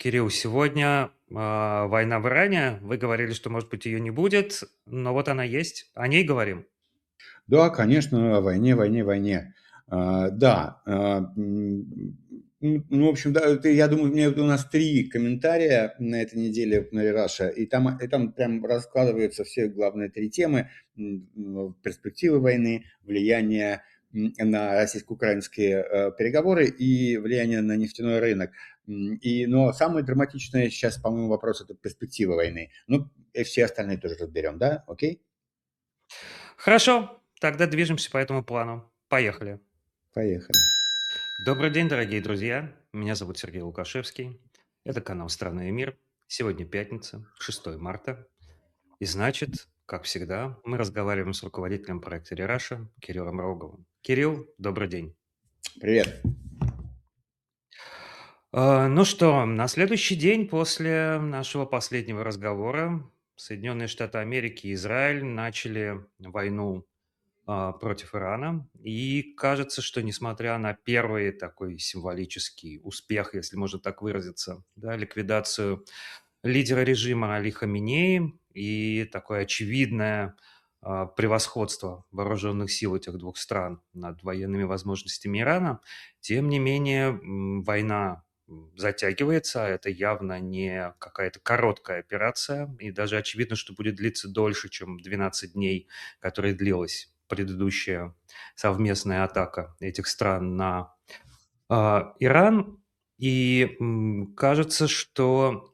Кирилл, сегодня война в Иране. Вы говорили, что, может быть, ее не будет, но вот она есть. О ней говорим. Да, конечно, о войне, войне, войне. Да, ну, в общем, да, я думаю, у нас 3 комментария на этой неделе на Раша, и там прям раскладываются все главные 3 темы: перспективы войны, влияние на российско-украинские переговоры и влияние на нефтяной рынок. Но самое драматичное сейчас, по-моему, вопрос это перспективы войны. Ну, и все остальные тоже разберем, да? Окей? Хорошо, тогда движемся по этому плану. Поехали. Поехали. Добрый день, дорогие друзья. Меня зовут Сергей Лукашевский. Это канал «Страна и мир». Сегодня пятница, 6 марта. И значит, как всегда, мы разговариваем с руководителем проекта «Рераша» Кириллом Роговым. Кирилл, добрый день. Привет. Ну что, на следующий день после нашего последнего разговора Соединенные Штаты Америки и Израиль начали войну против Ирана. И кажется, что несмотря на первый такой символический успех, если можно так выразиться, да, ликвидацию лидера режима Али Хаминеи и такое очевидное превосходство вооруженных сил этих двух стран над военными возможностями Ирана, тем не менее война затягивается, это явно не какая-то короткая операция, и даже очевидно, что будет длиться дольше, чем 12 дней, которая длилась предыдущая совместная атака этих стран на Иран. И кажется, что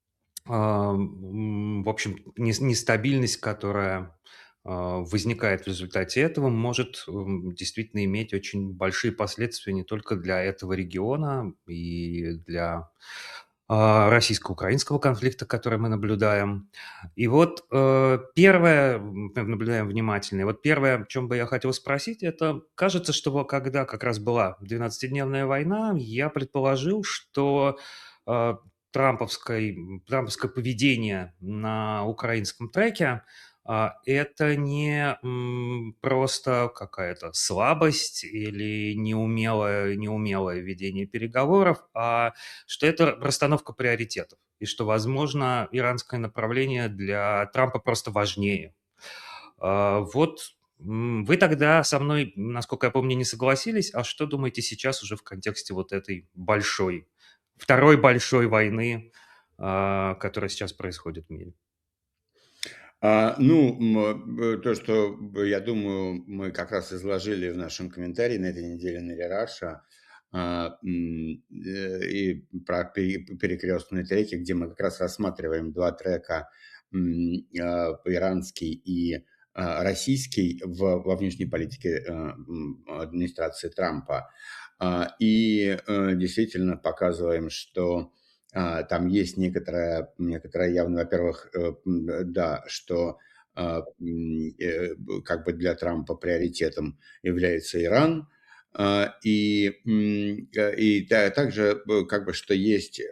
в общем, нестабильность, которая возникает в результате этого, может действительно иметь очень большие последствия не только для этого региона и для российско-украинского конфликта, который мы наблюдаем. И вот первое, мы наблюдаем внимательно, и вот первое, о чем бы я хотел спросить, это кажется, что когда как раз была 12-дневная война, я предположил, что э, трамповское поведение на украинском треке это не просто какая-то слабость или неумелое ведение переговоров, а что это расстановка приоритетов, и что, возможно, иранское направление для Трампа просто важнее. Вот вы тогда со мной, насколько я помню, не согласились. А что думаете сейчас уже в контексте вот этой второй большой войны, которая сейчас происходит в мире? То, что, я думаю, мы как раз изложили в нашем комментарии на этой неделе на Рераша, и про перекрестные треки, где мы как раз рассматриваем 2 трека, иранский и российский во внешней политике администрации Трампа. Действительно показываем, что там есть некоторая явно, во-первых, да, что как бы для Трампа приоритетом является Иран, также как бы что есть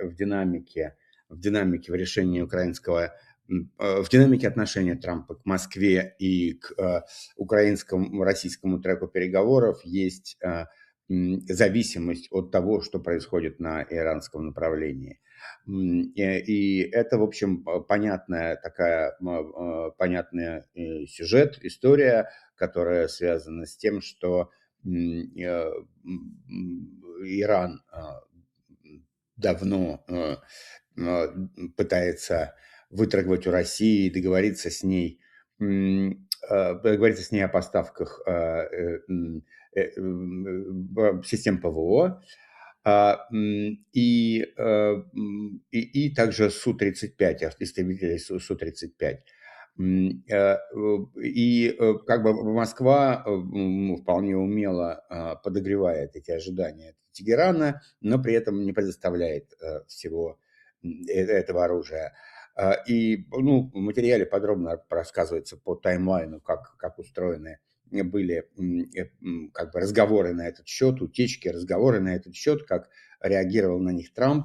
в решении украинского, в динамике отношения Трампа к Москве и к украинскому, российскому треку переговоров есть зависимость от того, что происходит на иранском направлении. И это, в общем, понятный сюжет, история, которая связана с тем, что Иран давно пытается выторговать у России, договориться с ней о поставках систем ПВО, и также Су-35, истребителей Су-35. Как бы Москва вполне умело подогревает эти ожидания Тегерана, но при этом не предоставляет всего этого оружия. В материале подробно рассказывается по таймлайну, как устроены были как бы разговоры на этот счет, утечки, разговоры на этот счет, как реагировал на них Трамп.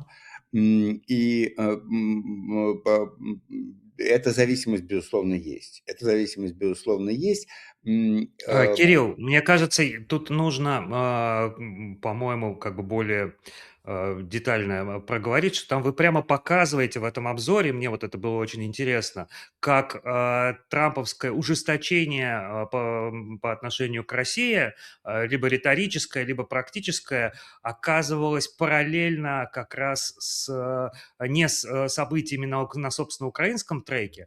Эта зависимость, безусловно, есть. Эта зависимость, безусловно, есть. М, э, Кирилл, мне кажется, тут нужно, по-моему, как бы более детально проговорить, что там вы прямо показываете в этом обзоре, мне вот это было очень интересно, как трамповское ужесточение по отношению к России, либо риторическое, либо практическое, оказывалось параллельно как раз не с событиями на собственно, украинском треке,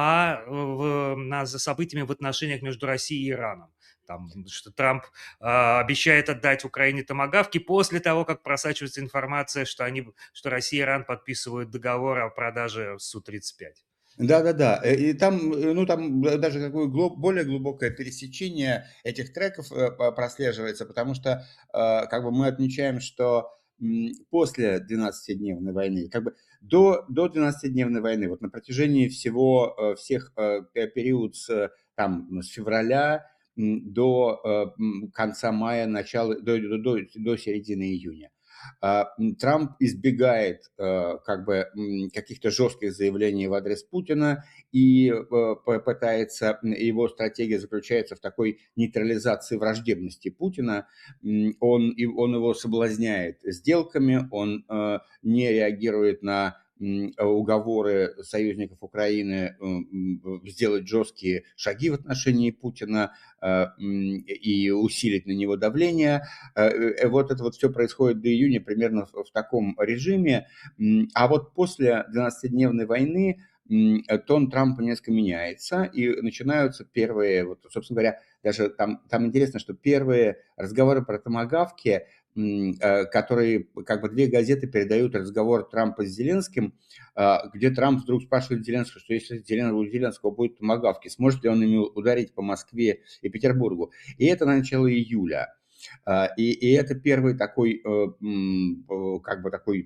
за событиями в отношениях между Россией и Ираном. Там, что Трамп обещает отдать Украине томагавки после того, как просачивается информация, что Россия и Иран подписывают договор о продаже Су-35. Да-да-да. И там, ну, там даже какое более глубокое пересечение этих треков прослеживается, потому что как бы мы отмечаем, что после 12-дневной войны, как бы до 12-дневной войны, вот на протяжении всех период с февраля до конца мая, до середины июня, Трамп избегает как бы каких-то жестких заявлений в адрес Путина и пытается, его стратегия заключается в такой нейтрализации враждебности Путина. Он его соблазняет сделками, он не реагирует на уговоры союзников Украины сделать жесткие шаги в отношении Путина и усилить на него давление. Вот это вот все происходит до июня примерно в таком режиме. А вот после 12-дневной войны тон Трампа несколько меняется, и начинаются первые, вот, собственно говоря, даже там интересно, что первые разговоры про томагавки, которые как бы две газеты передают разговор Трампа с Зеленским, где Трамп вдруг спрашивает Зеленского, что если у Зеленского будет томагавки, сможет ли он ими ударить по Москве и Петербургу. И это начало июля. И это первый такой, как бы такой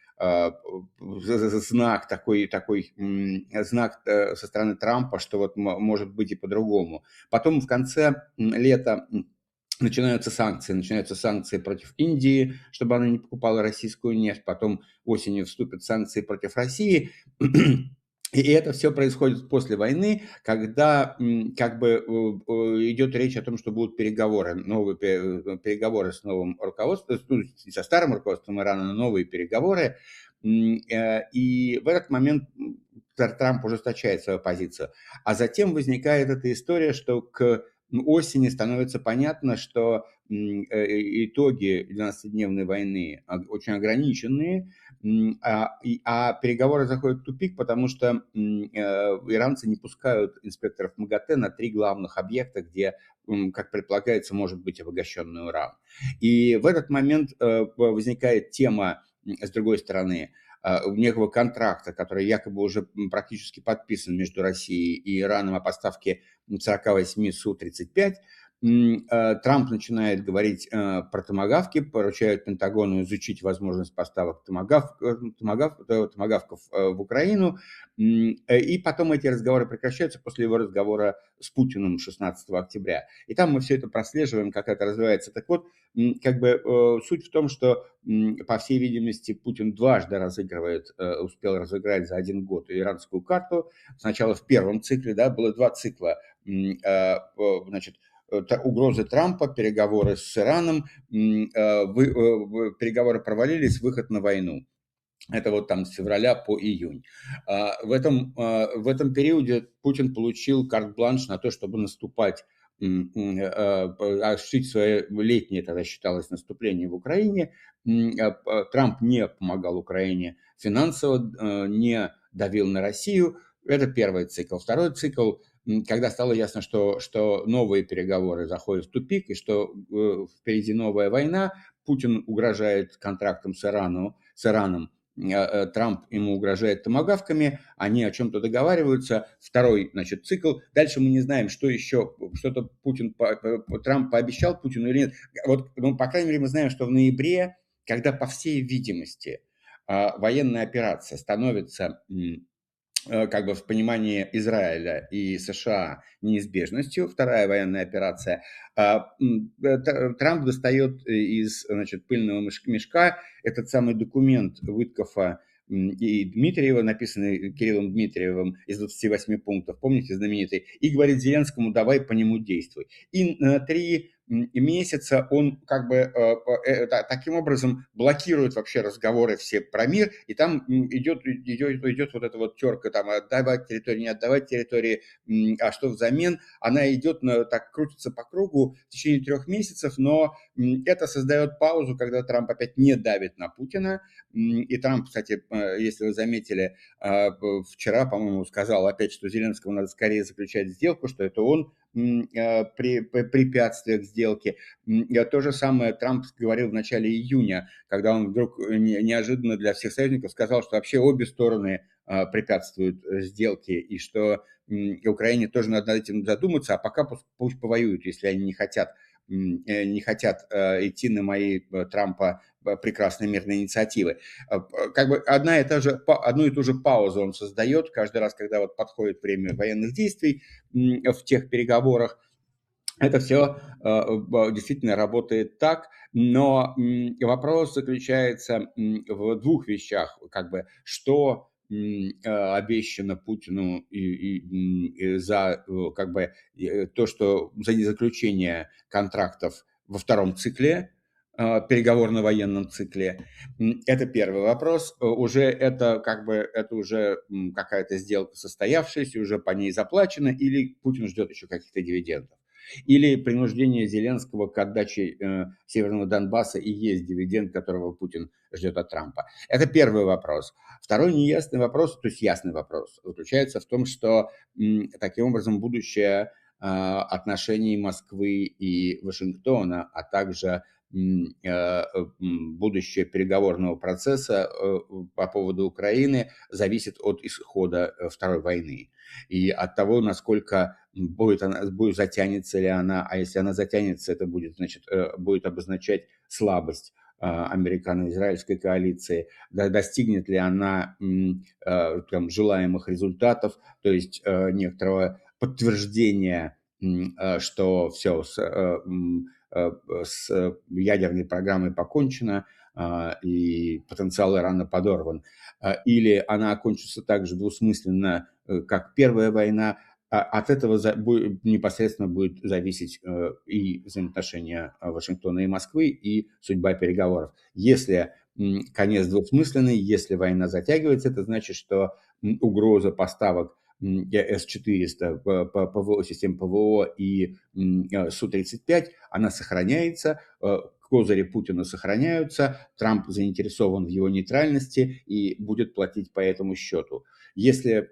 знак, знак со стороны Трампа, что вот может быть и по-другому. Потом в конце лета начинаются санкции против Индии, чтобы она не покупала российскую нефть, потом осенью вступят санкции против России. И это все происходит после войны, когда как бы идет речь о том, что будут новые переговоры с новым руководством, ну, не со старым руководством Ирана, но новые переговоры. И в этот момент Трамп ужесточает свою позицию. А затем возникает эта история, что к осени становится понятно, что итоги 12-дневной войны очень ограниченные, а переговоры заходят в тупик, потому что иранцы не пускают инспекторов МАГАТЭ на 3 главных объекта, где, как предполагается, может быть обогащенный уран. И в этот момент возникает тема, с другой стороны, некого контракта, который якобы уже практически подписан между Россией и Ираном о поставке 48 Су-35. Трамп начинает говорить про томагавки, поручает Пентагону изучить возможность поставок томагавков в Украину. И потом эти разговоры прекращаются после его разговора с Путиным 16 октября. И там мы все это прослеживаем, как это развивается. Так вот, как бы суть в том, что, по всей видимости, Путин дважды успел разыграть за 1 год иранскую карту. Сначала в первом цикле, да, было 2 цикла, значит, угрозы Трампа, переговоры с Ираном, переговоры провалились, выход на войну. Это вот там с февраля по июнь. В этом периоде Путин получил карт-бланш на то, чтобы наступать, осуществить свое летнее, тогда считалось, наступление в Украине. Трамп не помогал Украине финансово, не давил на Россию. Это первый цикл. Второй цикл, когда стало ясно, что новые переговоры заходят в тупик и что впереди новая война, Путин угрожает контрактом с Ираном, Трамп ему угрожает томагавками, они о чем-то договариваются. Второй, значит, цикл. Дальше мы не знаем, что еще, что-то Трамп пообещал Путину или нет. Вот, ну, по крайней мере, мы знаем, что в ноябре, когда, по всей видимости, военная операция становится как бы в понимании Израиля и США неизбежностью, вторая военная операция, Трамп достает из, значит, пыльного мешка этот самый документ Уиткофа, и Дмитриева, написанный Кириллом Дмитриевым из 28 пунктов, помните, знаменитый, и говорит Зеленскому: давай по нему действуй. И на 3 месяца он как бы таким образом блокирует вообще разговоры все про мир, и там идет вот эта вот терка, там, отдавать территории, не отдавать территории, а что взамен, она идет, так крутится по кругу в течение 3 месяцев, но это создает паузу, когда Трамп опять не давит на Путина, и Трамп, кстати, если вы заметили, вчера, по-моему, сказал опять, что Зеленскому надо скорее заключать сделку, что это он препятствие к сделке. То же самое Трамп говорил в начале июня, когда он вдруг неожиданно для всех союзников сказал, что вообще обе стороны препятствуют сделке, и что Украине тоже надо над этим задуматься, а пока пусть повоюют, если они не хотят идти на мои Трампа прекрасные мирные инициативы. Как бы одну и ту же паузу он создает каждый раз, когда вот подходит время военных действий в тех переговорах. Это все действительно работает так, но вопрос заключается в двух вещах, как бы, что обещано Путину и за как бы то, что за незаключение контрактов во втором цикле, переговорно-военном цикле. Это первый вопрос. Уже это как бы это уже какая-то сделка состоявшаяся, уже по ней заплачено, или Путин ждет еще каких-то дивидендов. Или принуждение Зеленского к отдаче Северного Донбасса и есть дивиденд, которого Путин ждет от Трампа. Это первый вопрос. Второй неясный вопрос, то есть ясный вопрос, заключается в том, что таким образом будущее отношений Москвы и Вашингтона, а также будущее переговорного процесса по поводу Украины зависит от исхода Второй войны и от того, насколько будет затянется ли она, а если она затянется, это будет, значит, будет обозначать слабость американо-израильской коалиции, достигнет ли она там, желаемых результатов, то есть некоторого подтверждения, что все с ядерной программой покончено, и потенциал Ирана подорван. Или она окончится так же двусмысленно, как Первая война. От этого непосредственно будет зависеть и взаимоотношения Вашингтона и Москвы, и судьба переговоров. Если конец двусмысленный, если война затягивается, это значит, что угроза поставок С-400, систем ПВО и Су-35, она сохраняется, козыри Путина сохраняются, Трамп заинтересован в его нейтральности и будет платить по этому счету. Если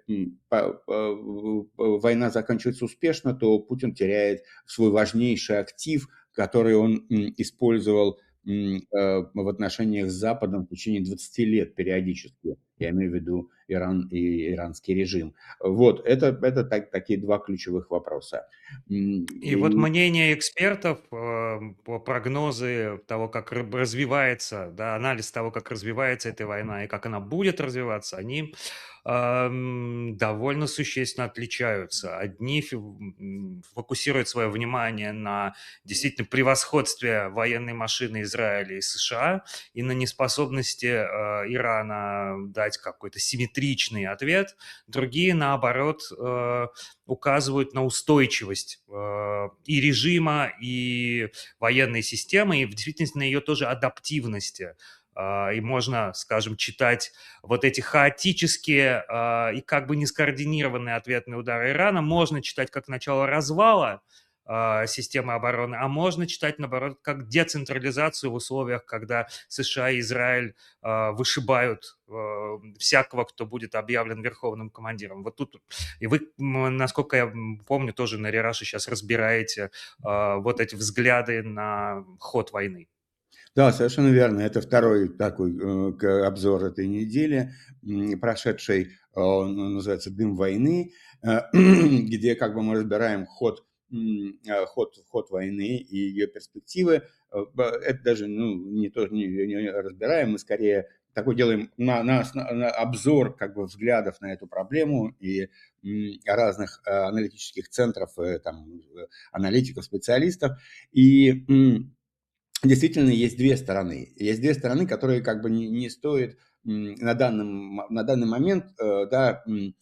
война заканчивается успешно, то Путин теряет свой важнейший актив, который он использовал в отношениях с Западом в течение 20 лет периодически. Я имею в виду Иран и иранский режим. Вот, это такие два ключевых вопроса. И вот мнение экспертов, прогнозы того, как развивается, да, анализ того, как развивается эта война и как она будет развиваться, они довольно существенно отличаются. Одни фокусируют свое внимание на действительно превосходстве военной машины Израиля и США и на неспособности Ирана дать какой-то симметричный ответ. Другие, наоборот, указывают на устойчивость и режима, и военной системы, и в действительности на ее тоже адаптивности. И можно, скажем, читать вот эти хаотические и как бы не скоординированные ответные удары Ирана, можно читать как начало развала системы обороны, а можно читать, наоборот, как децентрализацию в условиях, когда США и Израиль вышибают всякого, кто будет объявлен верховным командиром. Вот тут, и вы, насколько я помню, тоже на Рераше сейчас разбираете вот эти взгляды на ход войны. Да, совершенно верно. Это второй такой обзор этой недели, прошедший, он называется «Дым войны», где как бы мы разбираем ход войны и ее перспективы. Это даже не разбираем, мы скорее такой делаем на обзор как бы взглядов на эту проблему и разных аналитических центров, там, аналитиков, специалистов. И действительно, есть две стороны. Есть две стороны, которые как бы не стоит на данный момент, да,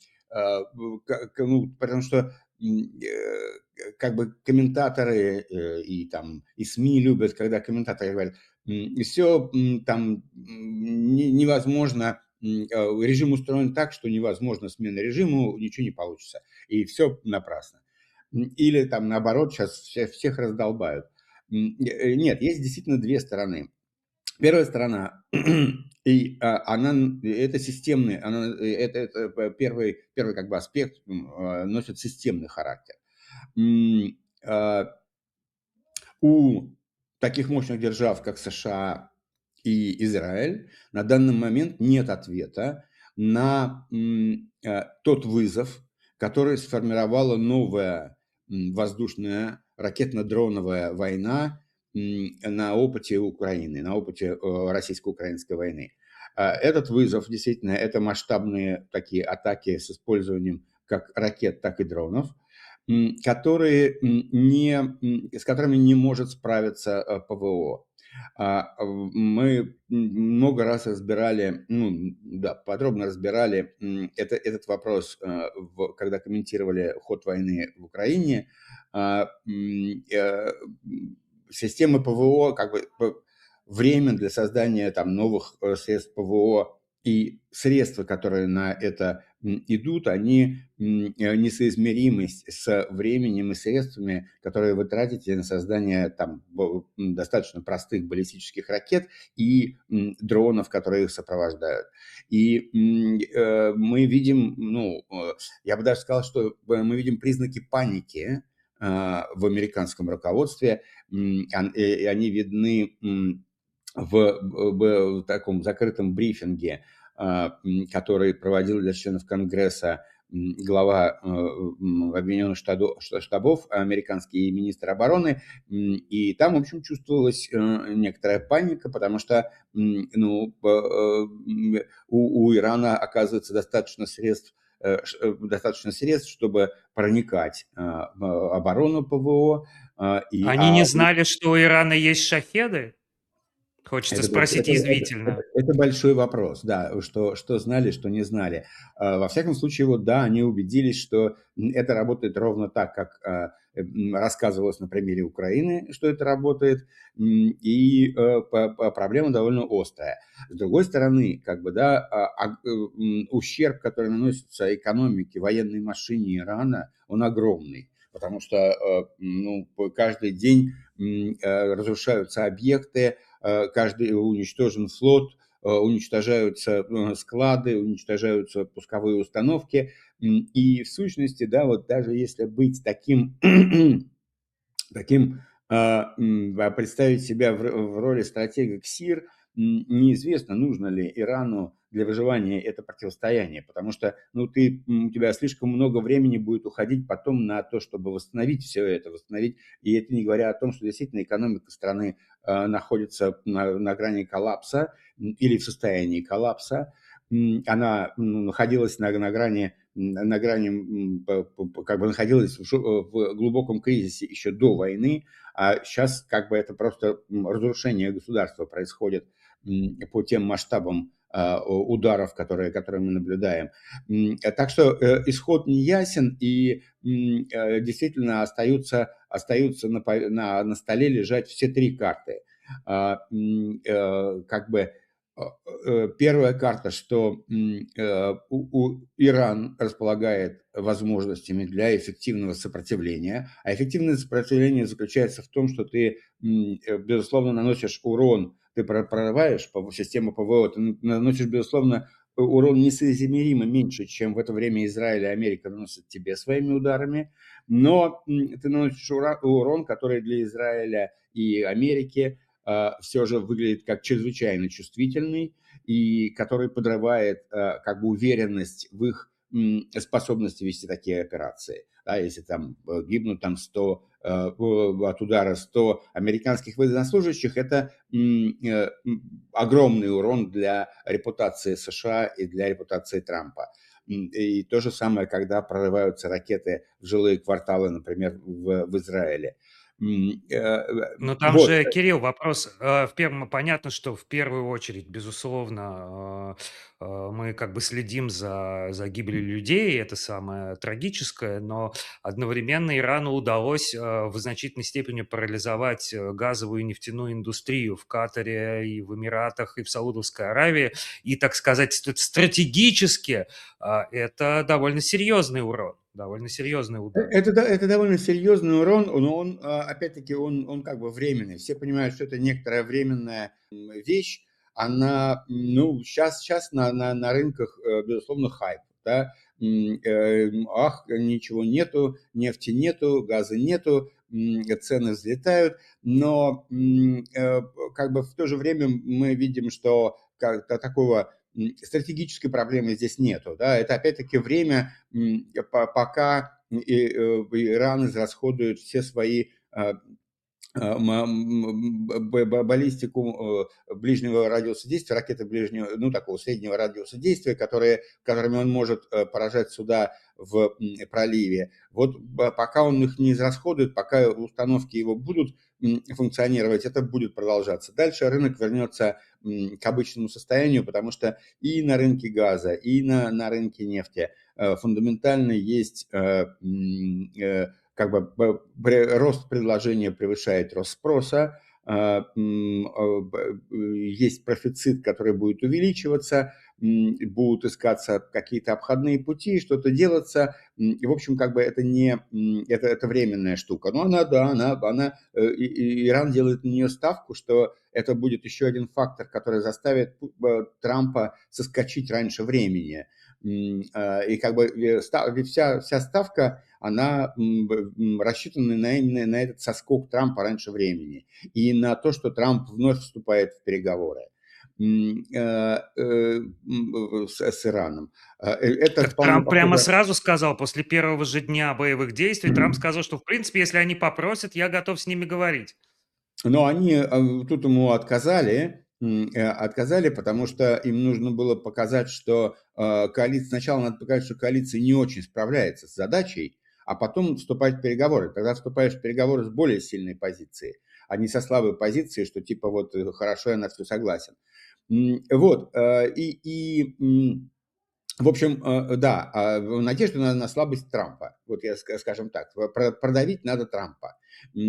ну, потому что как бы комментаторы и там и СМИ любят, когда комментаторы говорят, и все там невозможно, режим устроен так, что невозможно смена режима, ничего не получится, и все напрасно. Или там наоборот, сейчас всех раздолбают. Нет, есть действительно две стороны. Первая сторона, и она, это системный, первый как бы аспект носит системный характер. М, а, у таких мощных держав, как США и Израиль, на данный момент нет ответа на тот вызов, который сформировала новая воздушная ракетно-дроновая война на опыте Украины, на опыте российско-украинской войны. Этот вызов, действительно, это масштабные такие атаки с использованием как ракет, так и дронов, которые с которыми не может справиться ПВО. Мы много раз разбирали, ну, да, подробно разбирали этот вопрос, когда комментировали ход войны в Украине. Системы ПВО, как бы время для создания там новых средств ПВО и средства, которые на это идут, они несоизмеримы с временем и средствами, которые вы тратите на создание там достаточно простых баллистических ракет и дронов, которые их сопровождают. И мы видим, ну, я бы даже сказал, что мы видим признаки паники в американском руководстве, и они видны в таком закрытом брифинге, который проводил для членов Конгресса глава Объединенных штабов, американский министр обороны, и там, в общем, чувствовалась некоторая паника, потому что ну, у Ирана оказывается достаточно средств, чтобы проникать в оборону ПВО. Они не знали, что у Ирана есть шахеды? Хочется Это, спросить это, это, это, язвительно. это большой вопрос, да, что знали, что не знали. Во всяком случае, вот да, они убедились, что это работает ровно так, как рассказывалось на примере Украины, что это работает, и проблема довольно острая. С другой стороны, как бы, да, ущерб, который наносится экономике, военной машине Ирана, он огромный, потому что ну, каждый день разрушаются объекты, каждый уничтожен флот, уничтожаются склады, уничтожаются пусковые установки. И в сущности, да, вот даже если быть таким, представить себя в роли стратега КСИР, неизвестно, нужно ли Ирану для выживания это противостояние, потому что ну, у тебя слишком много времени будет уходить потом на то, чтобы восстановить все это, и это не говоря о том, что действительно экономика страны находится на грани коллапса или в состоянии коллапса. Она находилась на грани, как бы находилась в глубоком кризисе еще до войны, а сейчас как бы это просто разрушение государства происходит по тем масштабам ударов, которые мы наблюдаем. Так что исход не ясен, и действительно остаются на столе лежать все три карты. Как бы первая карта, что Иран располагает возможностями для эффективного сопротивления, а эффективное сопротивление заключается в том, что ты, безусловно, наносишь урон, ты прорываешь систему ПВО, ты наносишь, безусловно, урон несоизмеримо меньше, чем в это время Израиль и Америка наносят тебе своими ударами, но ты наносишь урон, который для Израиля и Америки все же выглядит как чрезвычайно чувствительный и который подрывает как бы уверенность в их способности вести такие операции. Да, если там гибнут там 100 от удара 100 американских военнослужащих, это огромный урон для репутации США и для репутации Трампа. И то же самое, когда прорываются ракеты в жилые кварталы, например, в Израиле. Но там Вот. же, Кирилл, вопрос, понятно, что в первую очередь, безусловно, мы как бы следим за гибелью людей, это самое трагическое, но одновременно Ирану удалось в значительной степени парализовать газовую и нефтяную индустрию в Катаре, и в Эмиратах, и в Саудовской Аравии, и, так сказать, стратегически это довольно серьезный урон, довольно серьезный удар. Это довольно серьезный урон, но он, опять-таки, он как бы временный. Все понимают, что это некоторая временная вещь. Она, ну, сейчас на рынках, безусловно, хайп, да. Ах, ничего нету, нефти нету, газа нету, цены взлетают, но как бы в то же время мы видим, что как-то такого стратегической проблемы здесь нету, да. Это опять-таки время, пока Иран израсходует все свои баллистику ближнего радиуса действия, ракеты ближнего, ну, такого среднего радиуса действия, которыми он может поражать суда в проливе. Вот пока он их не израсходует, пока установки его будут функционировать, это будет продолжаться. Дальше рынок вернется к обычному состоянию, потому что и на рынке газа, и на рынке нефти фундаментально есть как бы рост предложения превышает рост спроса, есть профицит, который будет увеличиваться, будут искаться какие-то обходные пути, что-то делаться. И, в общем, как бы это не это временная штука. Но она, да, Иран делает на нее ставку, что это будет еще один фактор, который заставит Трампа соскочить раньше времени. И как бы вся ставка, она рассчитана именно на этот соскок Трампа раньше времени и на то, что Трамп вновь вступает в переговоры с Ираном. Это Так вполне Трамп прямо похоже. сразу сказал, после первого же дня боевых действий, Трамп сказал, что, в принципе, если они попросят, я готов с ними говорить. Но они тут ему отказали, потому что им нужно было показать, что коалиция, сначала надо показать, что коалиция не очень справляется с задачей, а потом вступать в переговоры. Тогда вступаешь в переговоры с более сильной позицией, а не со слабой позиции, что типа вот хорошо, я на все согласен. Вот, в общем, да, надежда на слабость Трампа. Вот я скажем так, продавить надо Трампа.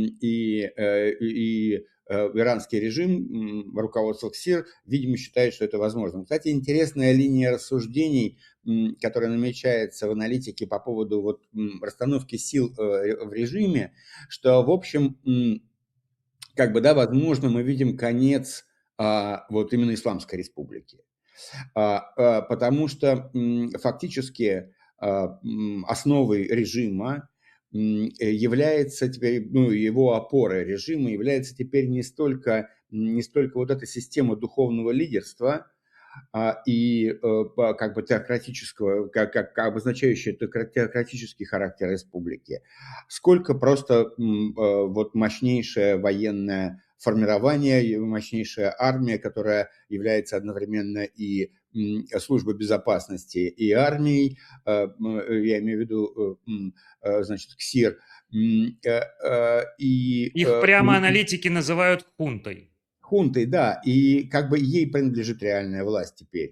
И иранский режим, руководство КСИР, видимо, считает, что это возможно. Кстати, интересная линия рассуждений, которая намечается в аналитике по поводу вот расстановки сил в режиме, что, в общем, как бы, да, возможно, мы видим конец вот именно Исламской республики. Потому что фактически основой режима является теперь, ну, его опорой режима является теперь не столько вот эта система духовного лидерства, и как бы теократического, как обозначающая теократический характер республики, сколько просто вот мощнейшее военное формирование, мощнейшая армия, которая является одновременно и службой безопасности, и армией, я имею в виду, значит, КСИР, и Их прямо аналитики называют хунтой. хунтой, да, и как бы ей принадлежит реальная власть теперь.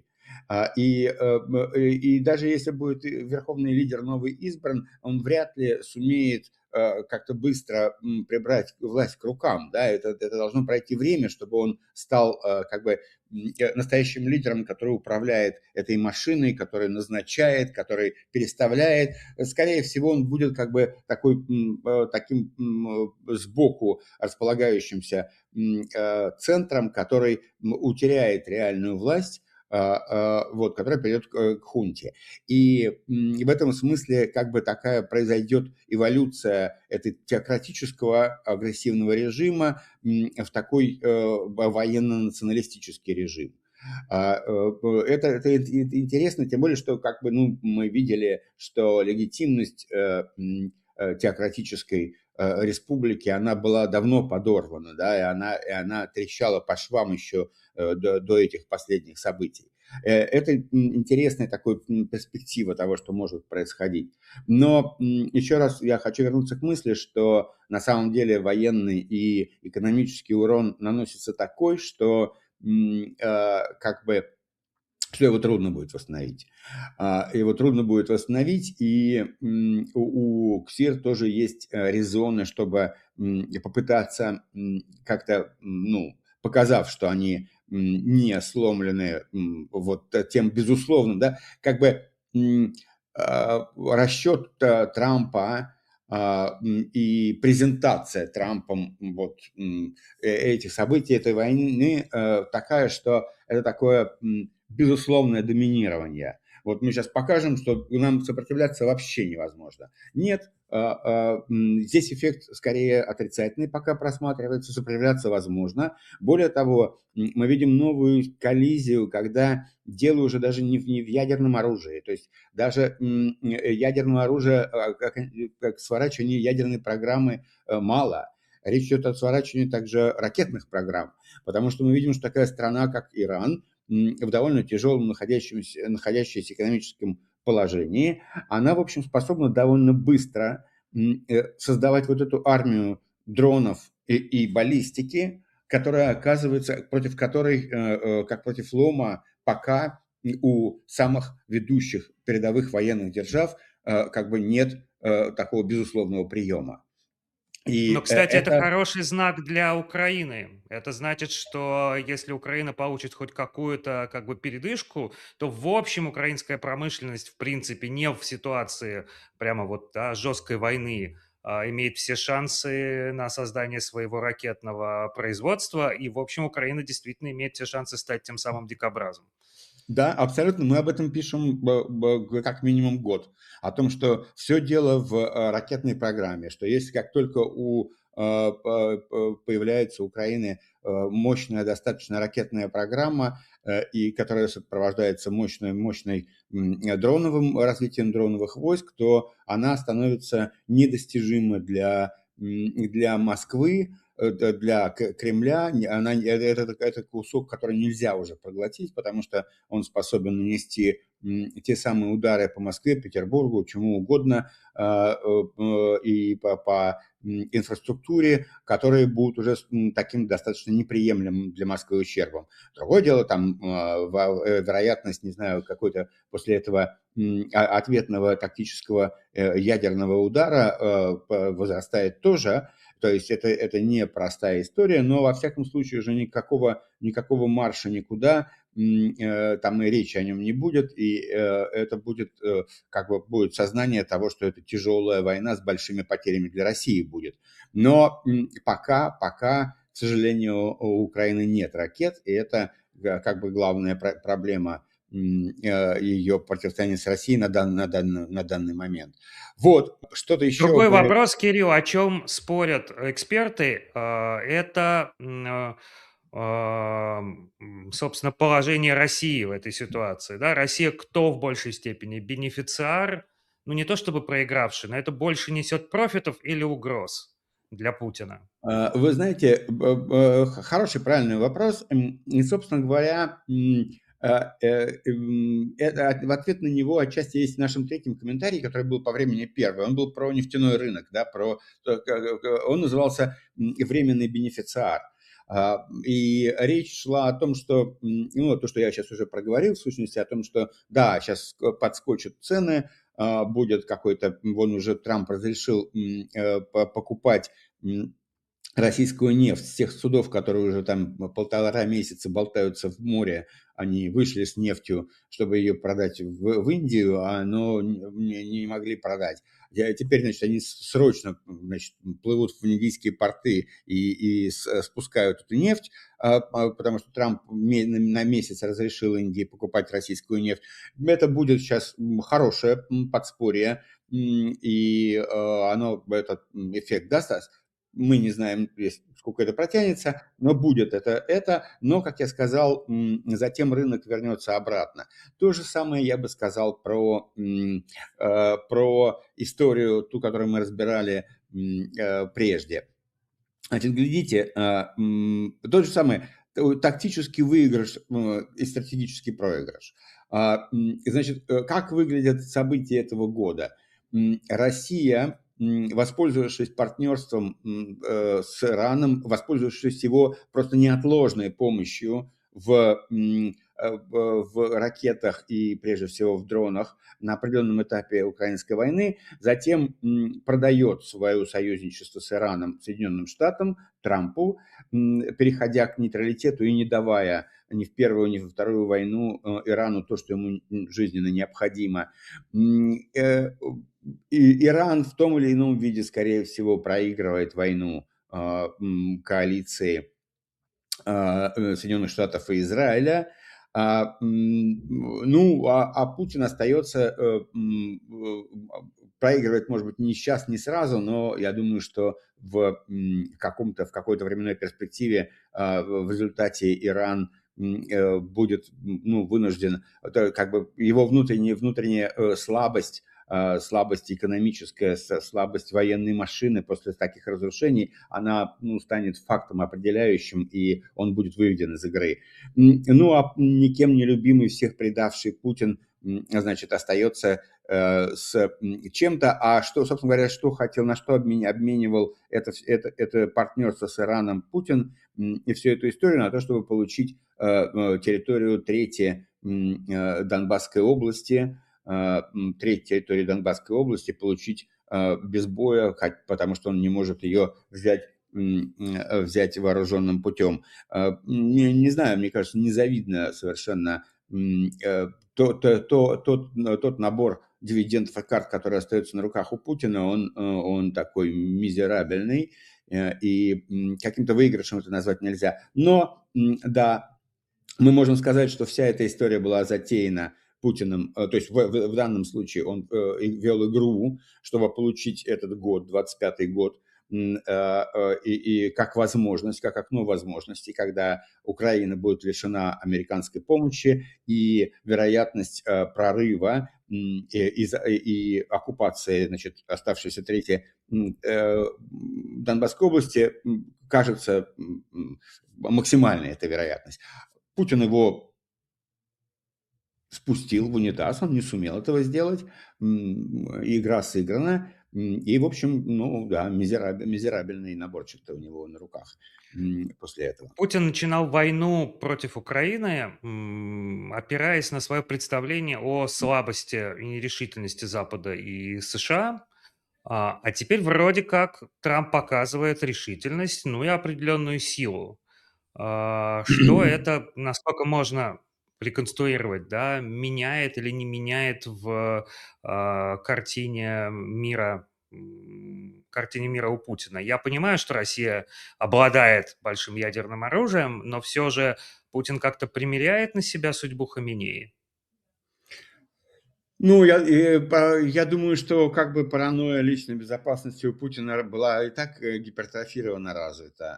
И даже если будет верховный лидер новый избран, он вряд ли сумеет как-то быстро прибрать власть к рукам. Да? Это должно пройти время, чтобы он стал как бы настоящим лидером, который управляет этой машиной, который назначает, который переставляет. Скорее всего, он будет как бы таким сбоку располагающимся центром, который утеряет реальную власть, вот, которая придет к хунте. И в этом смысле как бы такая произойдет эволюция этой теократического агрессивного режима в такой военно-националистический режим. Это интересно, тем более, что как бы, ну, мы видели, что легитимность теократической республики, она была давно подорвана, да, и она трещала по швам еще до этих последних событий. Это интересная такая перспектива того, что может происходить. Но еще раз я хочу вернуться к мысли, что на самом деле военный и экономический урон наносится такой, что как бы что его трудно будет восстановить. Его трудно будет восстановить, и у КСИР тоже есть резоны, чтобы попытаться как-то, ну, показав, что они не сломлены вот тем безусловным, да, как бы расчет Трампа и презентация Трампом вот этих событий, этой войны такая, что это такое безусловное доминирование. Вот мы сейчас покажем, что нам сопротивляться вообще невозможно. Нет, здесь эффект скорее отрицательный пока просматривается, сопротивляться возможно. Более того, мы видим новую коллизию, когда дело уже даже не в ядерном оружии, то есть даже ядерного оружия, как сворачивание ядерной программы мало. Речь идет о сворачивании также ракетных программ, потому что мы видим, что такая страна, как Иран, в довольно тяжелом находящейся экономическом положении, она, в общем, способна довольно быстро создавать вот эту армию дронов и баллистики, которая оказывается, против которой, как против лома, пока у самых ведущих передовых военных держав как бы нет такого безусловного приема. Но, И кстати, это это хороший знак для Украины. Это значит, что если Украина получит хоть какую-то как бы передышку, то в общем украинская промышленность в принципе не в ситуации прямо вот да, жесткой войны имеет все шансы на создание своего ракетного производства, и в общем Украина действительно имеет все шансы стать тем самым дикобразом. Да, абсолютно. Мы об этом пишем как минимум год. О том, что все дело в ракетной программе, что если как только у появляется у Украины мощная достаточно ракетная программа, и которая сопровождается мощной дроновым развитием дроновых войск, то она становится недостижима для Москвы, для Кремля. Это кусок, который нельзя уже проглотить, потому что он способен нанести те самые удары по Москве, Петербургу, чему угодно, и по инфраструктуре, которые будут уже таким достаточно неприемлемым для Москвы ущербом. Другое дело, там вероятность, не знаю, какой-то после этого ответного тактического ядерного удара возрастает тоже. То есть это не простая история, но во всяком случае уже никакого марша никуда, там и речи о нем не будет, и это будет как бы будет сознание того, что это тяжелая война с большими потерями для России будет. Но пока, к сожалению, у Украины нет ракет, и это как бы главная проблема ее противостояния с Россией на данный момент. Вот, что-то еще Другой говорит. вопрос, Кирилл, о чем спорят эксперты, это, собственно, положение России в этой ситуации. Да? Россия кто в большей степени? Бенефициар, ну не то чтобы проигравший, но это больше несет профитов или угроз для Путина? Вы знаете, хороший, правильный вопрос. И, собственно говоря, в ответ на него отчасти есть в нашем третьем комментарии, который был по времени первый. Он был про нефтяной рынок, да, он назывался «Временный бенефициар». И речь шла о том, что, ну, то, что я сейчас уже проговорил, в сущности, о том, что, да, сейчас подскочат цены, будет какой-то, вон уже Трамп разрешил покупать российскую нефть с тех судов, которые уже там полтора месяца болтаются в море, они вышли с нефтью, чтобы ее продать в Индию, но не могли продать. Теперь, значит, они срочно, значит, плывут в индийские порты и спускают эту нефть, потому что Трамп на месяц разрешил Индии покупать российскую нефть. Это будет сейчас хорошее подспорье, и оно этот эффект даст. Мы не знаем, сколько это протянется, но будет это. Но, как я сказал, затем рынок вернется обратно. То же самое я бы сказал про историю, ту, которую мы разбирали прежде. Значит, глядите, то же самое. тактический выигрыш и стратегический проигрыш. Значит, как выглядят события этого года? Россия, воспользовавшись партнерством с Ираном, воспользовавшись его просто неотложной помощью в ракетах и, прежде всего, в дронах на определенном этапе украинской войны, затем продает свое союзничество с Ираном Соединенным Штатам, Трампу, переходя к нейтралитету и не давая ни в первую, ни во вторую войну Ирану то, что ему жизненно необходимо. И Иран в том или ином виде, скорее всего, проигрывает войну коалиции Соединенных Штатов и Израиля. Путин остается, проигрывает, может быть, не сейчас, не сразу, но я думаю, что в какой-то временной перспективе в результате Иран будет вынужден, как бы его внутренняя слабость, слабость экономическая, слабость военной машины после таких разрушений, она станет фактом определяющим, и он будет выведен из игры. А никем не любимый, всех предавший Путин, значит, остается с чем-то. А что, собственно говоря, что хотел, на что обменивал это партнерство с Ираном Путин и всю эту историю на то, чтобы получить территорию третьей Донбасской области, третьей территории Донбасской области получить без боя, потому что он не может ее взять вооруженным путем. Не знаю, мне кажется, незавидно совершенно тот набор дивидендов и карт, который остается на руках у Путина, он такой мизерабельный, и каким-то выигрышем это назвать нельзя. Но, да, мы можем сказать, что вся эта история была затеяна Путиным, то есть в данном случае он вел игру, чтобы получить этот год, 25-й год, и как возможность, как окно возможностей, когда Украина будет лишена американской помощи, и вероятность прорыва и оккупации, значит, оставшейся третьей Донбасской области кажется максимальной эта вероятность. Путин его спустил в унитаз, он не сумел этого сделать, игра сыграна, и, в общем, мизерабельный наборчик-то у него на руках после этого. Путин начинал войну против Украины, опираясь на свое представление о слабости и нерешительности Запада и США. А теперь вроде как Трамп показывает решительность, и определенную силу. Что это, насколько можно реконструировать, да, меняет или не меняет в картине мира у Путина? Я понимаю, что Россия обладает большим ядерным оружием, но все же Путин как-то примеряет на себя судьбу Хаменеи. Я думаю, что как бы паранойя личной безопасности у Путина была и так гипертрофирована, развита.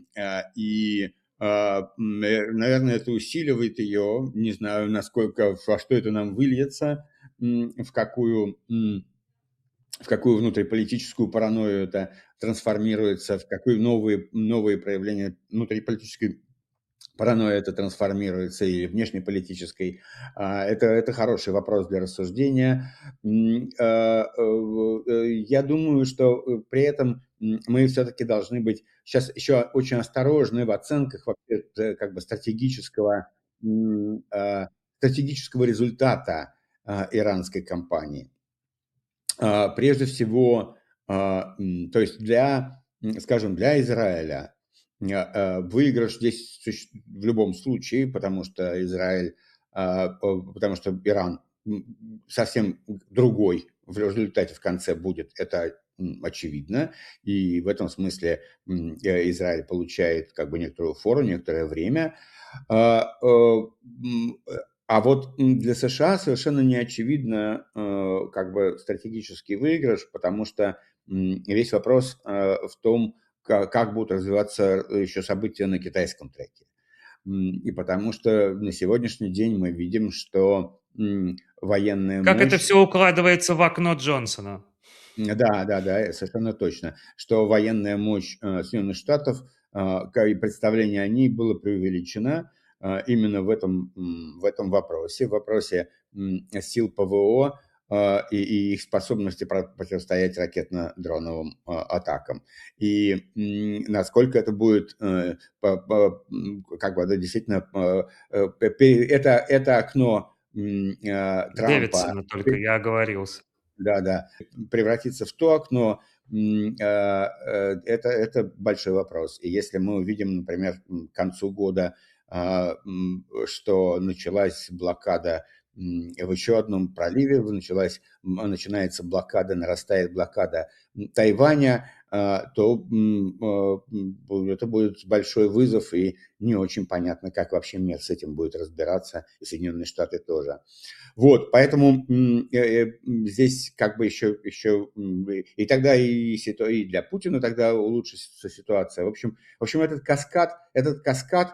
Наверное, это усиливает ее. Не знаю, во что это нам выльется, в какую внутриполитическую паранойю это трансформируется, в какие новые проявления внутриполитической паранойя это трансформируется, или внешнеполитической. Это хороший вопрос для рассуждения. Я думаю, что при этом мы все-таки должны быть сейчас еще очень осторожны в оценках вообще, как бы стратегического результата иранской кампании. Прежде всего, то есть для Израиля выигрыш здесь в любом случае, потому что Иран совсем другой в результате в конце будет, это очевидно, и в этом смысле Израиль получает как бы некоторую фору, некоторое время. А вот для США совершенно не очевидно как бы стратегический выигрыш, потому что весь вопрос в том, как будут развиваться еще события на китайском треке. И потому что на сегодняшний день мы видим, что военная мощь... Как это все укладывается в окно Джонсона? Да, совершенно точно, что военная мощь Соединенных Штатов и представление о ней было преувеличено именно в этом вопросе, в вопросе сил ПВО и их способности противостоять ракетно-дроновым атакам. И насколько это будет, как бы, да, действительно, это окно Трампа, Дэвидсона только я оговорился. да-да, превратиться в то окно, это большой вопрос. И если мы увидим, например, к концу года, что началась блокада в еще одном проливе, начинается блокада, нарастает блокада Тайваня, то это будет большой вызов, и не очень понятно, как вообще мир с этим будет разбираться, и Соединенные Штаты тоже. Вот, поэтому здесь как бы еще и тогда и для Путина тогда улучшится ситуация. В общем, этот каскад,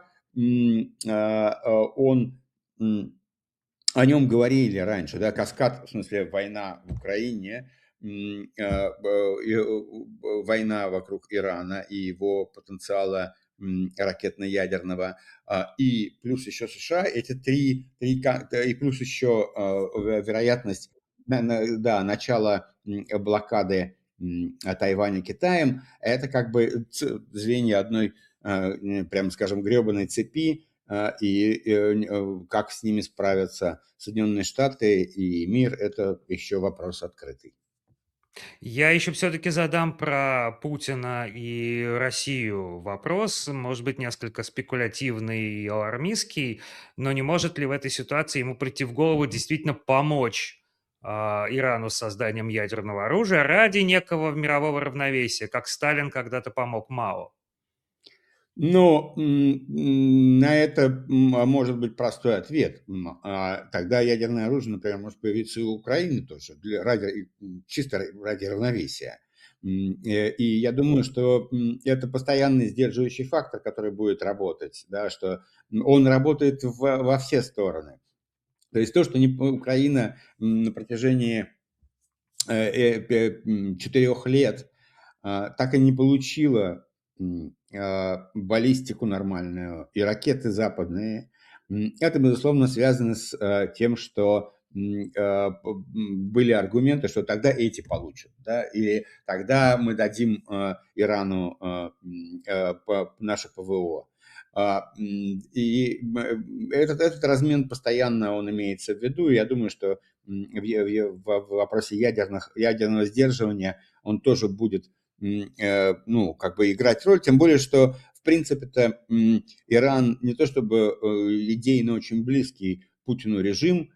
он, о нем говорили раньше, да, каскад, в смысле война в Украине, война вокруг Ирана и его потенциала ракетно-ядерного, и плюс еще США, эти и плюс еще вероятность да, начала блокады Тайваня Китаем, это как бы звенья одной, прямо скажем, гребаной цепи, как с ними справятся Соединенные Штаты и мир, это еще вопрос открытый. Я еще все-таки задам про Путина и Россию вопрос, может быть, несколько спекулятивный и алармистский, но не может ли в этой ситуации ему прийти в голову действительно помочь Ирану с созданием ядерного оружия ради некого мирового равновесия, как Сталин когда-то помог Мао? Но на это может быть простой ответ. Тогда ядерное оружие, например, может появиться и у Украины тоже, чисто ради равновесия. И я думаю, что это постоянный сдерживающий фактор, который будет работать, да, что он работает во все стороны. То есть то, что Украина на протяжении 4 лет так и не получила баллистику нормальную и ракеты западные, это, безусловно, связано с тем, что были аргументы, что тогда эти получат, да, и тогда мы дадим Ирану наше ПВО. И этот размен постоянно он имеется в виду, и я думаю, что в вопросе ядерного сдерживания он тоже будет ну, как бы играть роль, тем более, что, в принципе-то, Иран не то чтобы идейно очень близкий Путину режим,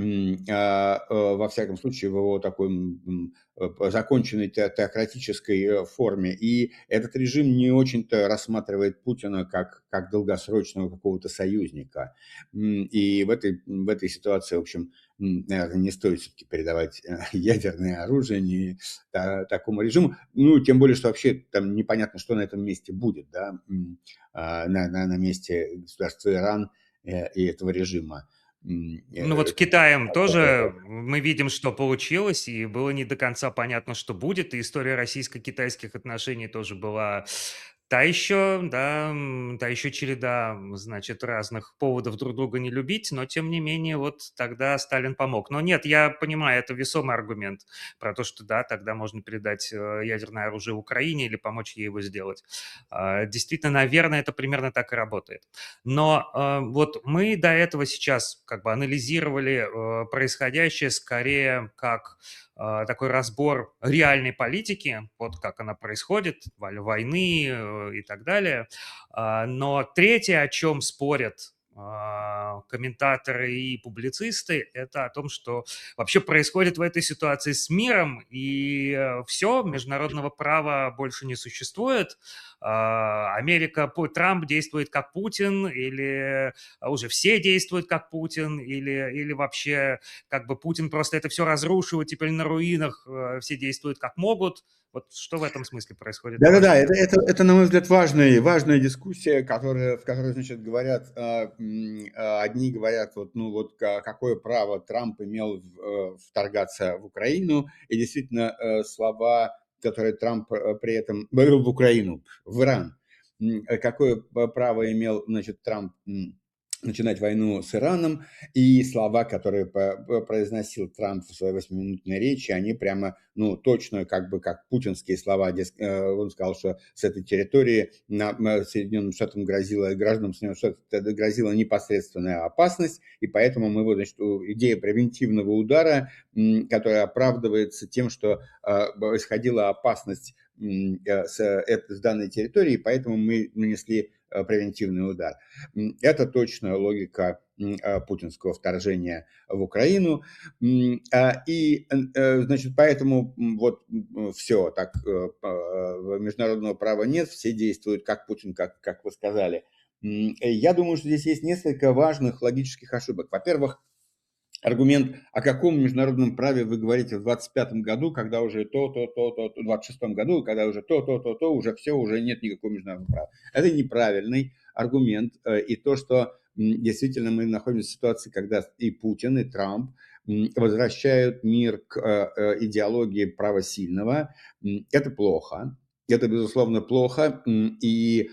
во всяком случае, в его такой законченной теократической форме. И этот режим не очень-то рассматривает Путина как долгосрочного какого-то союзника. И в этой ситуации, в общем, наверное, не стоит все-таки передавать ядерное оружие такому режиму. Ну, тем более, что вообще там непонятно, что на этом месте будет, да, на месте государства Иран и этого режима. Ну вот в Китае тоже мы видим, что получилось, и было не до конца понятно, что будет. И история российско-китайских отношений тоже была та еще, да, та еще череда, значит, разных поводов друг друга не любить, но тем не менее вот тогда Сталин помог. Но нет, я понимаю, это весомый аргумент про то, что да, тогда можно передать ядерное оружие Украине или помочь ей его сделать. Действительно, наверное, это примерно так и работает. Но вот мы до этого сейчас как бы анализировали происходящее скорее как такой разбор реальной политики, вот как она происходит, войны и так далее. Но третье, о чем спорят комментаторы и публицисты, это о том, что вообще происходит в этой ситуации с миром, и все, международного права больше не существует. Америка, Трамп действует как Путин, или уже все действуют как Путин, или вообще как бы Путин просто это все разрушил, и теперь на руинах все действуют как могут. Вот что в этом смысле происходит, на ваш Да-да-да, взгляд? это, на мой взгляд, важная дискуссия, в которой, значит, говорят, одни говорят, вот, ну, вот какое право Трамп имел вторгаться в Украину, и действительно слова, которые Трамп при этом говорил в Украину, в Иран, какое право имел, значит, Трамп начинать войну с Ираном, и слова, которые произносил Трамп в своей 8-минутной речи, они прямо, ну, точно как бы как путинские слова. Он сказал, что с этой территории Соединенным Штатам грозила, гражданам Соединенных Штатов грозила непосредственная опасность, и поэтому мы, значит, идея превентивного удара, которая оправдывается тем, что исходила опасность с данной территории, поэтому мы нанесли превентивный удар. Это точная логика путинского вторжения в Украину. И, значит, поэтому вот все, так международного права нет, все действуют как Путин, как вы сказали. Я думаю, что здесь есть несколько важных логических ошибок. Во-первых, аргумент, о каком международном праве вы говорите в 25-м году, когда уже в 26-м году, когда уже уже все, уже нет никакого международного права. Это неправильный аргумент. И то, что действительно мы находимся в ситуации, когда и Путин, и Трамп возвращают мир к идеологии права сильного, это плохо. Это, безусловно, плохо. И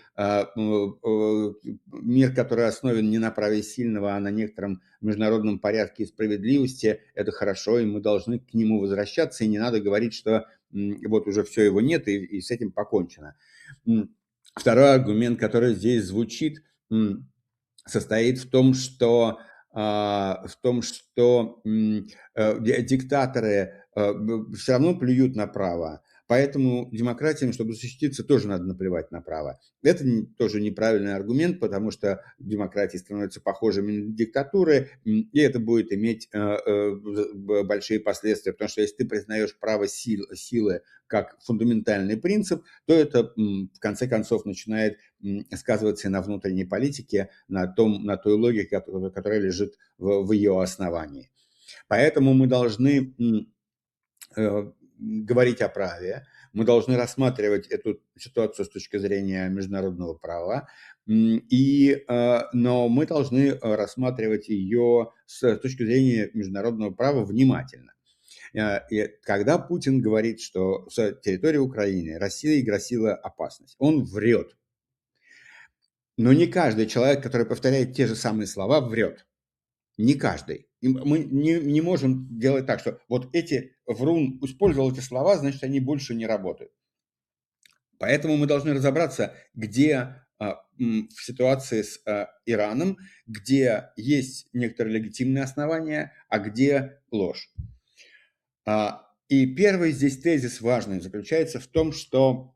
мир, который основан не на праве сильного, а на некотором международном порядке и справедливости, это хорошо, и мы должны к нему возвращаться, и не надо говорить, что вот уже все его нет, и с этим покончено. Второй аргумент, который здесь звучит, состоит в том, что диктаторы все равно плюют на право. Поэтому демократиям, чтобы защититься, тоже надо наплевать на право. Это тоже неправильный аргумент, потому что демократии становятся похожими на диктатуры, и это будет иметь большие последствия. Потому что если ты признаешь право силы как фундаментальный принцип, то это в конце концов начинает сказываться и на внутренней политике, на той логике, которая лежит в ее основании. Поэтому мы должны говорить о праве, мы должны рассматривать эту ситуацию с точки зрения международного права, но мы должны рассматривать ее с точки зрения международного права внимательно. И когда Путин говорит, что с территории Украины России грозила опасность, он врет. Но не каждый человек, который повторяет те же самые слова, врет. Не каждый. И мы не можем делать так, что вот врун использовал эти слова, значит, они больше не работают. Поэтому мы должны разобраться, где в ситуации с Ираном, где есть некоторые легитимные основания, а где ложь. И первый здесь тезис важный заключается в том, что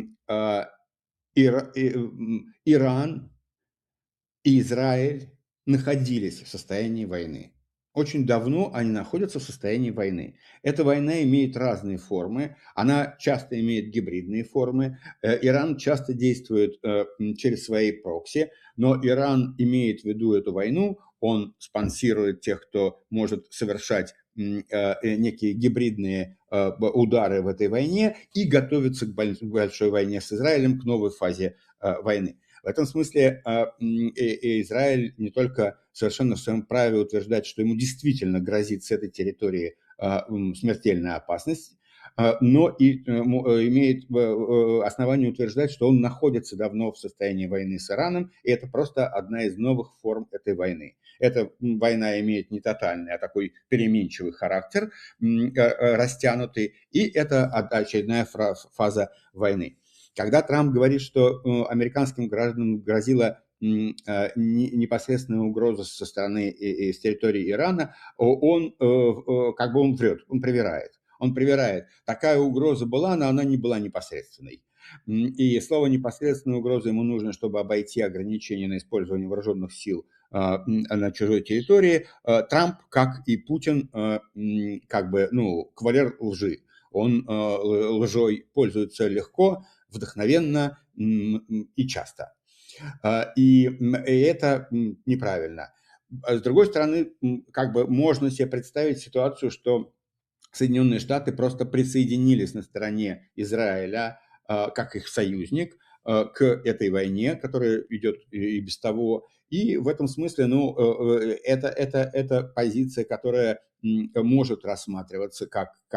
Иран и Израиль находились в состоянии войны. Очень давно они находятся в состоянии войны. Эта война имеет разные формы, она часто имеет гибридные формы. Иран часто действует через свои прокси, но Иран имеет в виду эту войну, он спонсирует тех, кто может совершать некие гибридные удары в этой войне и готовится к большой войне с Израилем, к новой фазе войны. В этом смысле Израиль не только совершенно в своем праве утверждать, что ему действительно грозит с этой территории смертельная опасность, но и имеет основание утверждать, что он находится давно в состоянии войны с Ираном, и это просто одна из новых форм этой войны. Эта война имеет не тотальный, а такой переменчивый характер, растянутый, и это очередная фаза войны. Когда Трамп говорит, что американским гражданам грозила непосредственная угроза со стороны и с территории Ирана, он как бы он врет, он привирает. Он привирает. Такая угроза была, но она не была непосредственной. И слово «непосредственная угроза» ему нужно, чтобы обойти ограничения на использование вооруженных сил на чужой территории. Трамп, как и Путин, как бы, кавалер лжи. Он лжой пользуется легко, вдохновенно и часто. И это неправильно. С другой стороны, как бы можно себе представить ситуацию, что Соединенные Штаты просто присоединились на стороне Израиля как их союзник к этой войне, которая идет и без того. И в этом смысле, это позиция, которая может рассматриваться как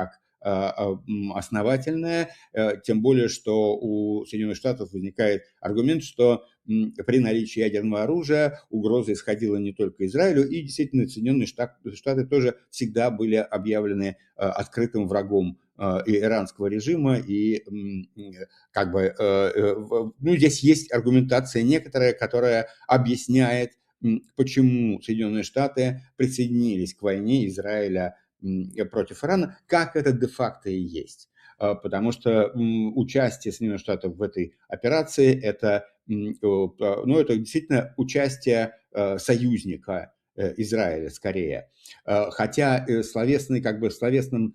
основательное, тем более, что у Соединенных Штатов возникает аргумент, что при наличии ядерного оружия угроза исходила не только Израилю, и действительно Соединенные Штаты тоже всегда были объявлены открытым врагом и иранского режима, и как бы, ну, здесь есть аргументация некоторая, которая объясняет, почему Соединенные Штаты присоединились к войне Израиля против Ирана, как это де-факто и есть. Потому что участие Соединенных Штатов в этой операции это, ну, это действительно участие союзника Израиля скорее. Хотя словесный, как бы в словесном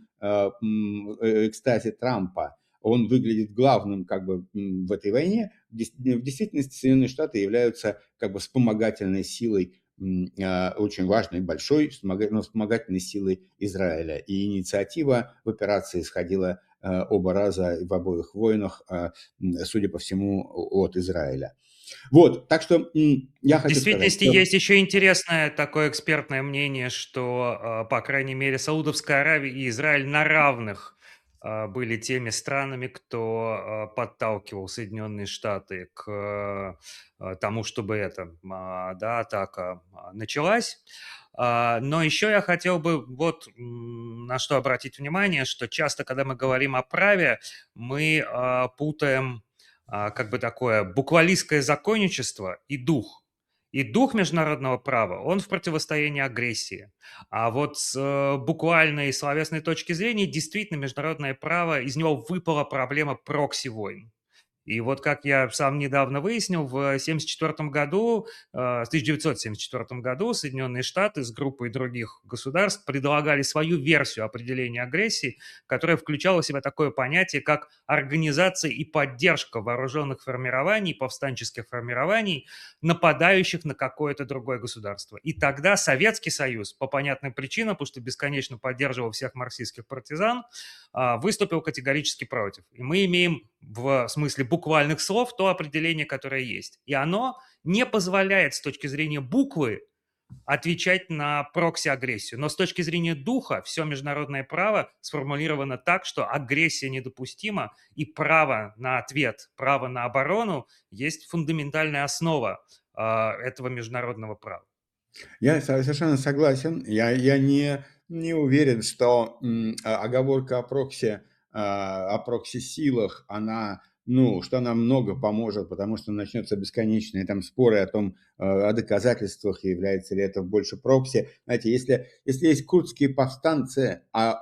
экстазе Трампа он выглядит главным как бы в этой войне, в действительности Соединенные Штаты являются как бы вспомогательной силой, очень важной, большой, но вспомогательной силой Израиля. И инициатива в операции исходила оба раза в обоих войнах, судя по всему, от Израиля. Вот, так что я В хочу сказать, действительности что... есть еще интересное такое экспертное мнение, что, по крайней мере, Саудовская Аравия и Израиль на равных были теми странами, кто подталкивал Соединенные Штаты к тому, чтобы да, атака началась. Но еще я хотел бы вот на что обратить внимание, что часто, когда мы говорим о праве, мы путаем как бы такое буквалистское законничество и дух. И дух международного права, он в противостоянии агрессии. А вот с буквальной и словесной точки зрения, действительно, международное право, из него выпала проблема прокси-войн. И вот как я сам недавно выяснил, в 1974 году, в 1974 году Соединенные Штаты с группой других государств предлагали свою версию определения агрессии, которая включала в себя такое понятие, как организация и поддержка вооруженных формирований, повстанческих формирований, нападающих на какое-то другое государство. И тогда Советский Союз, по понятным причинам, потому что бесконечно поддерживал всех марксистских партизан, выступил категорически против. И мы имеем в смысле буквальных слов то определение, которое есть. И оно не позволяет с точки зрения буквы отвечать на прокси-агрессию. Но с точки зрения духа все международное право сформулировано так, что агрессия недопустима, и право на ответ, право на оборону есть фундаментальная основа этого международного права. Я совершенно согласен. Я не уверен, что оговорка о прокси-силах, она, ну, что она много поможет, потому что начнется бесконечные там споры о том, о доказательствах, является ли это больше прокси. Знаете, если есть курдские повстанцы,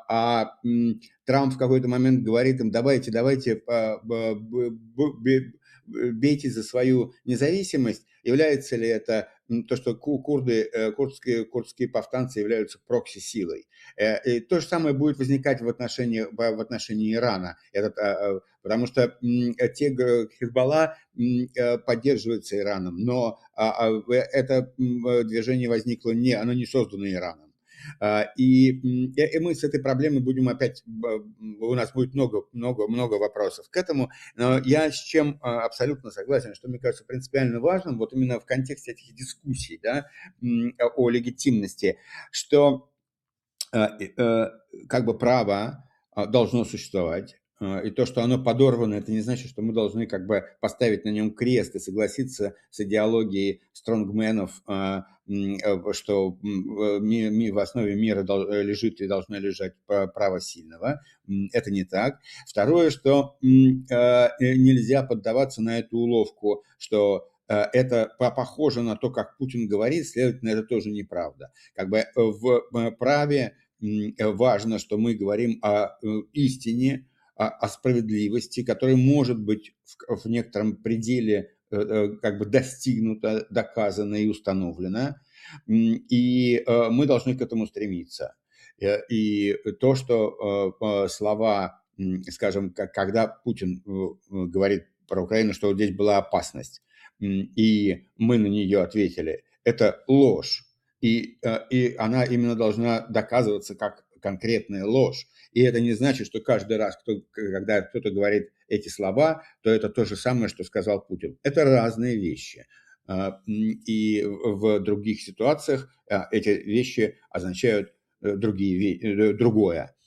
Трамп в какой-то момент говорит им: давайте, бейте за свою независимость, является ли это то, что курдские повстанцы являются прокси-силой. И то же самое будет возникать в отношении Ирана. Потому что Хизбалла поддерживается Ираном, но это движение возникло оно не создано Ираном. И мы с этой проблемой будем опять, у нас будет много вопросов к этому, но я с чем абсолютно согласен, что мне кажется принципиально важным, вот именно в контексте этих дискуссий, да, о легитимности, что как бы право должно существовать, и то, что оно подорвано, это не значит, что мы должны как бы поставить на нем крест и согласиться с идеологией стронгменов, что в основе мира лежит и должно лежать право сильного. Это не так. Второе, что нельзя поддаваться на эту уловку, что это похоже на то, как Путин говорит, следовательно, это тоже неправда. Как бы в праве важно, что мы говорим о истине, о справедливости, которая может быть в некотором пределе как бы достигнута, доказана и установлена, и мы должны к этому стремиться. И то, что слова, скажем, когда Путин говорит про Украину, что вот здесь была опасность, и мы на нее ответили, это ложь. И она именно должна доказываться как конкретная ложь. И это не значит, что каждый раз, когда кто-то говорит эти слова, то это то же самое, что сказал Путин. Это разные вещи. И в других ситуациях эти вещи означают другое.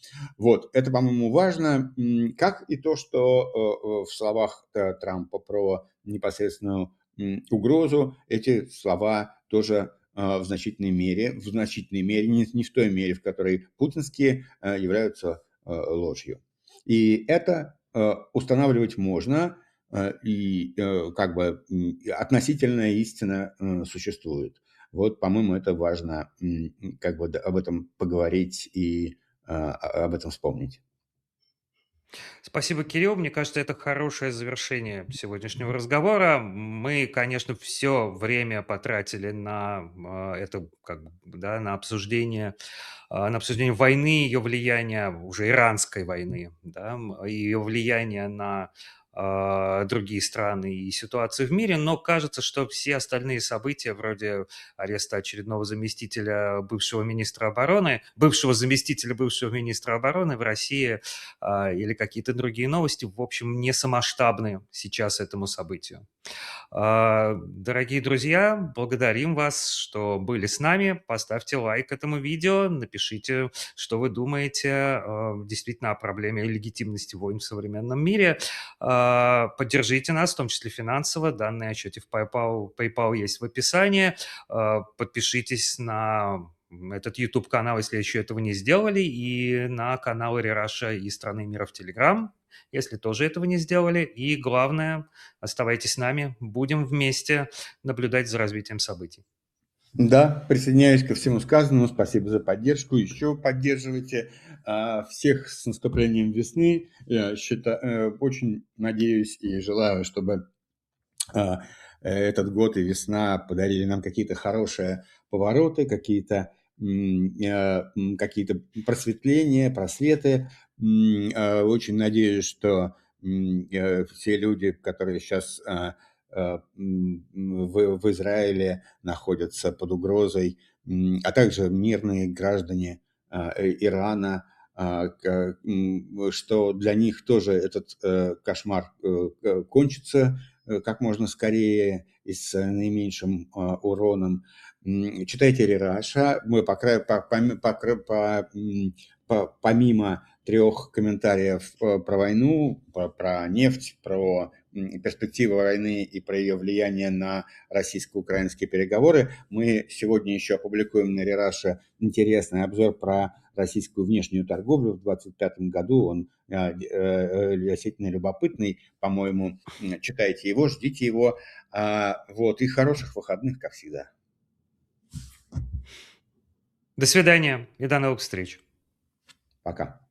Вот, это, по-моему, важно, как и то, что в словах Трампа про непосредственную угрозу, эти слова тоже в значительной мере, не в той мере, в которой путинские являются ложью. И это устанавливать можно, и как бы относительная истина существует. Вот, по-моему, это важно, как бы об этом поговорить и об этом вспомнить. Спасибо, Кирилл. Мне кажется, это хорошее завершение сегодняшнего разговора. Мы, конечно, все время потратили на это, как бы, да, на обсуждение войны, ее влияния, уже иранской войны, да, ее влияния на другие страны и ситуации в мире, но кажется, что все остальные события, вроде ареста очередного заместителя бывшего министра обороны, бывшего заместителя бывшего министра обороны в России, или какие-то другие новости, в общем, не самоштабны сейчас этому событию. Дорогие друзья, благодарим вас, что были с нами. Поставьте лайк этому видео, напишите, что вы думаете действительно о проблеме легитимности войн в современном мире. Поддержите нас, в том числе финансово. Данные о счете в PayPal есть в описании. Подпишитесь на этот YouTube-канал, если еще этого не сделали, и на канал Рераша и Страны мира в Телеграм, если тоже этого не сделали. И главное, оставайтесь с нами, будем вместе наблюдать за развитием событий. Да, присоединяюсь ко всему сказанному. Спасибо за поддержку. Еще поддерживайте всех с наступлением весны. Я очень надеюсь и желаю, чтобы а, этот год и весна подарили нам какие-то хорошие повороты, какие-то просветления, просветы. Очень надеюсь, что все люди, которые сейчас в Израиле находятся под угрозой, а также мирные граждане Ирана, что для них тоже этот кошмар кончится как можно скорее и с наименьшим уроном. Читайте Рераша. Мы помимо 3 комментариев про войну, про нефть, про перспективы войны и про ее влияние на российско-украинские переговоры, мы сегодня еще опубликуем на Рераше интересный обзор про российскую внешнюю торговлю в 2025 году. Он действительно любопытный, по-моему. Читайте его, ждите его. Вот, и хороших выходных, как всегда. До свидания и до новых встреч. Пока.